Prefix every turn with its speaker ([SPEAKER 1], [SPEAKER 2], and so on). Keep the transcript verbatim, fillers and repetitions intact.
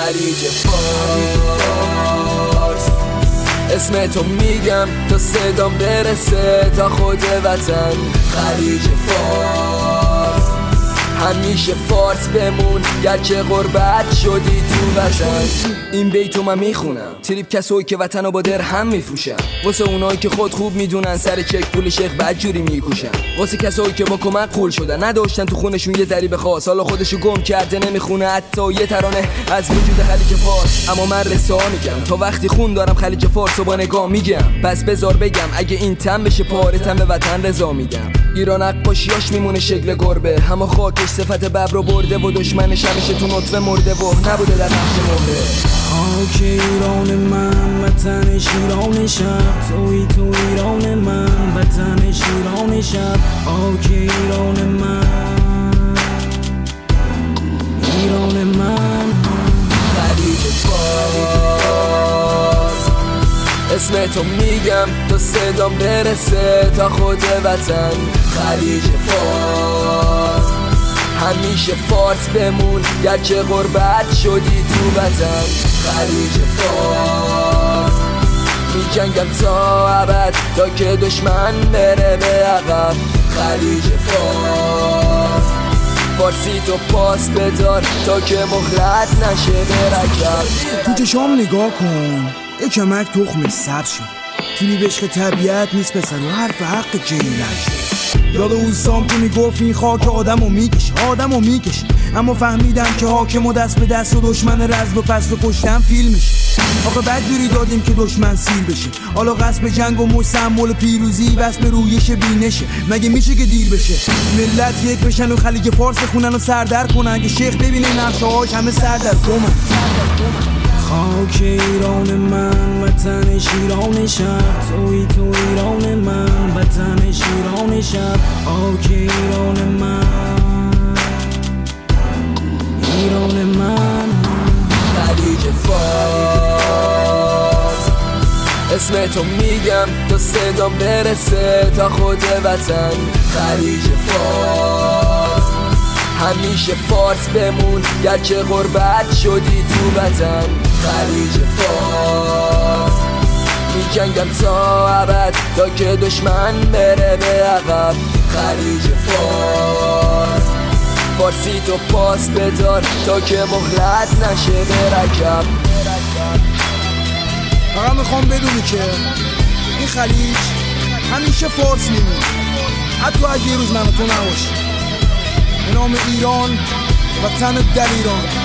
[SPEAKER 1] خلیج فارس. اسم تو میگم تا صدام برسه تا خود وطن. خلیج فارس همیشه فارس بمون گرچه غربت شدی تو وطن. این بیتو من میخونم تریپ کسایی که وطنو با درهم میفروشن، واسه اونایی که خود خوب میدونن سر چک پول شیخ بدجوری میکوشن، واسه کسایی که با کمک قول شدن نداشتن تو خونشون یه ذریب خاص، حالا خودشو گم کرده نمیخونه حتی یه ترانه از وجود خلیج فارس. اما من رسا میگم تا وقتی خون دارم خلیج فارس رو با نگاه میگم، بس بذار بگم اگه این تم بشه پاره تم به وطن رضا میگم. ایران نقاشیاش میمونه شکل گربه، اما خاکش صفت ببر رو برده و دشمنش همیشه تو نطفه مرده و نبوده در نقش مهره.
[SPEAKER 2] خاک ایران من وطن شیران شب، توی تو ایران من وطن شیران شب. خاک ایران من ایران من
[SPEAKER 1] خلیج فارس. اسم تو میگم تا صدام برسه تا خود وطن. خلیج فارس همیشه فارس بمون گرچه غربت شدی تو وطن. خلیج فارس میجنگم تا ابد تا که دشمن بره به عقب. خلیج فارس فارسی تو پاس بدار تا که مهلت نشه برکب.
[SPEAKER 3] تو چشام نگاه کن یه کمک تخم سر شد، تونی بشق طبیعت نیست پسر و حرف حق جیلن شد. یاد اون سام که میگفت این خاک آدمو میکشه آدمو میکشه، اما فهمیدم که حاکم و دست به دست و دشمن رزم و پس به کشتن فیلمشه. آخه بدجوری دادیم که دشمن سیر بشه، حالا قصد جنگ و مش سمبل پیروزی بس به رویش بینشه. مگه میشه که دیر بشه ملت یک بشن و خلیج فارس خونن و سردر کنن که شیخ ببینه نقشه‌هاش همه سردر کنن.
[SPEAKER 2] خاک ایران من وطن شیران شب، توی تو ایران من وطن شیران شب. خاک ایران من ایران من
[SPEAKER 1] خلیج فارس. اسم تو میگم تا صدام برسه تا خود وطن. خلیج فارس همیشه فارس بمون گرچه غربت شدی تو وطن. خلیج فارس میجنگم تا ابد تا که دشمن بره به عقب. خلیج فارس فارسی تو پاس بدار تا که مهلت نشه برکب.
[SPEAKER 3] فقط میخوام بدونی که این خلیج همیشه فارس میمونه حتی اگه یه روز من و تو نباشی. به نام ایران وطن در ایران.